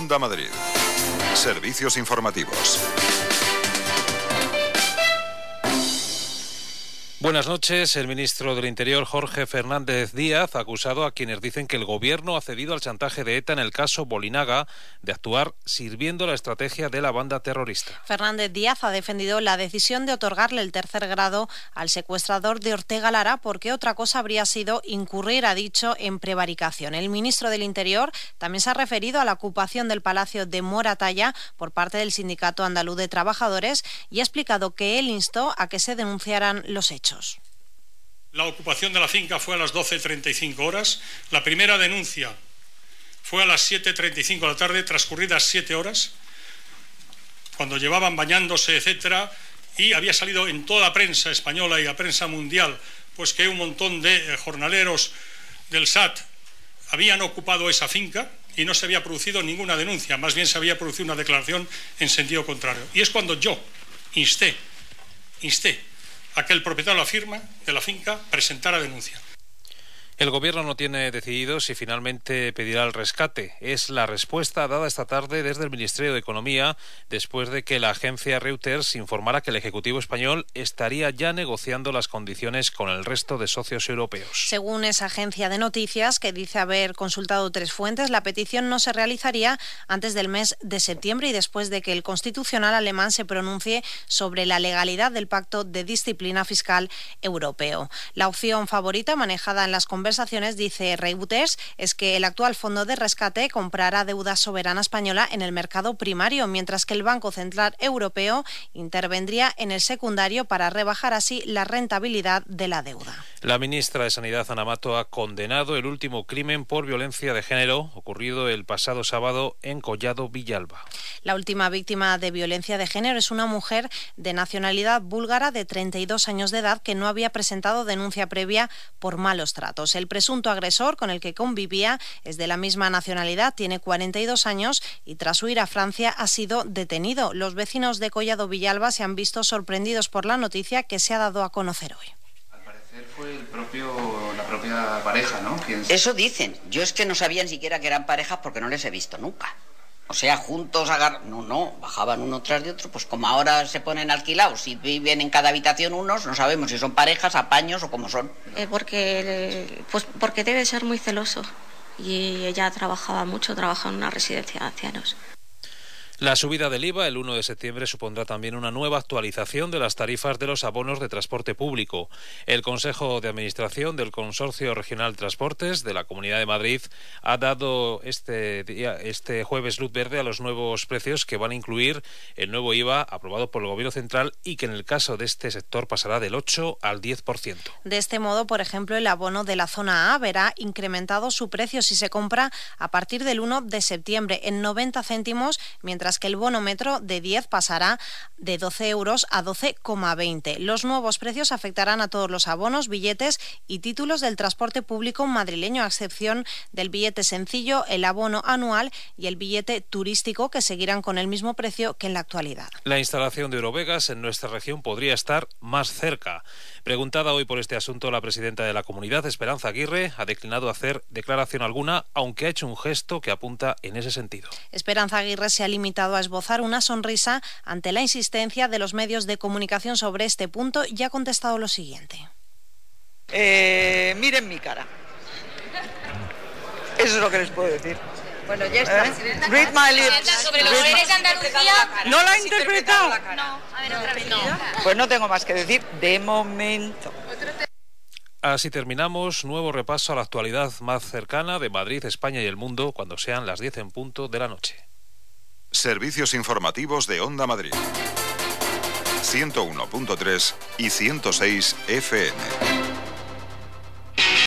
Onda Madrid. Servicios informativos. Buenas noches. El ministro del Interior, Jorge Fernández Díaz, ha acusado a quienes dicen que el gobierno ha cedido al chantaje de ETA en el caso Bolinaga de actuar sirviendo la estrategia de la banda terrorista. Fernández Díaz ha defendido la decisión de otorgarle el tercer grado al secuestrador de Ortega Lara porque otra cosa habría sido incurrir, ha dicho, en prevaricación. El ministro del Interior también se ha referido a la ocupación del Palacio de Moratalla por parte del Sindicato Andaluz de Trabajadores y ha explicado que él instó a que se denunciaran los hechos. La ocupación de la finca fue a las 12:35 horas. La primera denuncia fue a las 7:35 de la tarde, transcurridas 7 horas, cuando llevaban bañándose, etcétera, y había salido en toda la prensa española y la prensa mundial, pues que un montón de jornaleros del SAT habían ocupado esa finca y no se había producido ninguna denuncia, más bien se había producido una declaración en sentido contrario. Y es cuando yo insté a que el propietario de la finca presentara denuncia. El gobierno no tiene decidido si finalmente pedirá el rescate. Es la respuesta dada esta tarde desde el Ministerio de Economía después de que la agencia Reuters informara que el Ejecutivo español estaría ya negociando las condiciones con el resto de socios europeos. Según esa agencia de noticias, que dice haber consultado 3 fuentes, la petición no se realizaría antes del mes de septiembre y después de que el Constitucional alemán se pronuncie sobre la legalidad del Pacto de Disciplina Fiscal Europeo. La opción favorita manejada en las conversaciones, dice Reuters, es que el actual fondo de rescate comprará deuda soberana española en el mercado primario, mientras que el Banco Central Europeo intervendría en el secundario para rebajar así la rentabilidad de la deuda. La ministra de Sanidad, Ana Mato, ha condenado el último crimen por violencia de género ocurrido el pasado sábado en Collado Villalba. La última víctima de violencia de género es una mujer de nacionalidad búlgara de 32 años de edad que no había presentado denuncia previa por malos tratos. El presunto agresor con el que convivía es de la misma nacionalidad, tiene 42 años y tras huir a Francia ha sido detenido. Los vecinos de Collado Villalba se han visto sorprendidos por la noticia que se ha dado a conocer hoy. Al parecer fue la propia pareja, ¿no? Eso dicen. Yo es que no sabía ni siquiera que eran parejas porque no les he visto nunca. O sea, juntos, no, bajaban uno tras de otro, pues como ahora se ponen alquilados y viven en cada habitación unos, no sabemos si son parejas, apaños o cómo son. Porque debe ser muy celoso y ella trabajaba en una residencia de ancianos. La subida del IVA el 1 de septiembre supondrá también una nueva actualización de las tarifas de los abonos de transporte público. El Consejo de Administración del Consorcio Regional Transportes de la Comunidad de Madrid ha dado este jueves luz verde a los nuevos precios que van a incluir el nuevo IVA aprobado por el Gobierno Central y que en el caso de este sector pasará del 8 al 10%. De este modo, por ejemplo, el abono de la zona A verá incrementado su precio si se compra a partir del 1 de septiembre en 90 céntimos, mientras que el bono metro de 10 pasará de 12 euros a 12,20. Los nuevos precios afectarán a todos los abonos, billetes y títulos del transporte público madrileño, a excepción del billete sencillo, el abono anual y el billete turístico, que seguirán con el mismo precio que en la actualidad. La instalación de Eurovegas en nuestra región podría estar más cerca. Preguntada hoy por este asunto, la presidenta de la comunidad, Esperanza Aguirre, ha declinado hacer declaración alguna, aunque ha hecho un gesto que apunta en ese sentido. Esperanza Aguirre se ha limitado a esbozar una sonrisa ante la insistencia de los medios de comunicación sobre este punto y ha contestado lo siguiente. Miren mi cara. Eso es lo que les puedo decir. Bueno, ya está. Read my lips. Sobre los poderes de Andalucía. ¿No lo ha interpretado? No. A ver, otra vez. No. Pues no tengo más que decir de momento. Así terminamos. Nuevo repaso a la actualidad más cercana de Madrid, España y el mundo cuando sean las 10 en punto de la noche. Servicios informativos de Onda Madrid. 101.3 y 106 FM.